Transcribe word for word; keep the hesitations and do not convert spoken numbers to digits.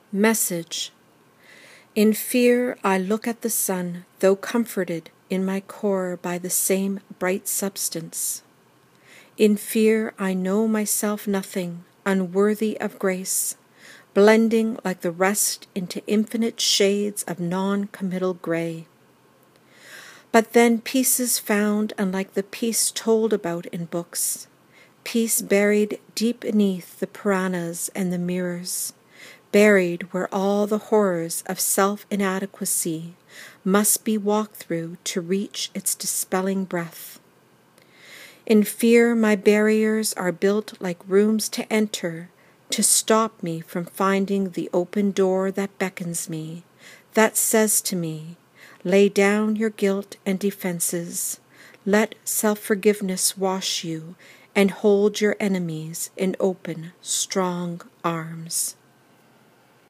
Message. In fear I look at the sun, though comforted in my core by the same bright substance. In fear I know myself nothing, unworthy of grace, blending like the rest into infinite shades of non-committal gray. But then peace is found, unlike the peace told about in books, peace buried deep beneath the piranhas and the mirrors, buried where all the horrors of self-inadequacy must be walked through to reach its dispelling breath. In fear my barriers are built like rooms to enter, to stop me from finding the open door that beckons me, that says to me, lay down your guilt and defenses, let self-forgiveness wash you, and hold your enemies in open, strong arms.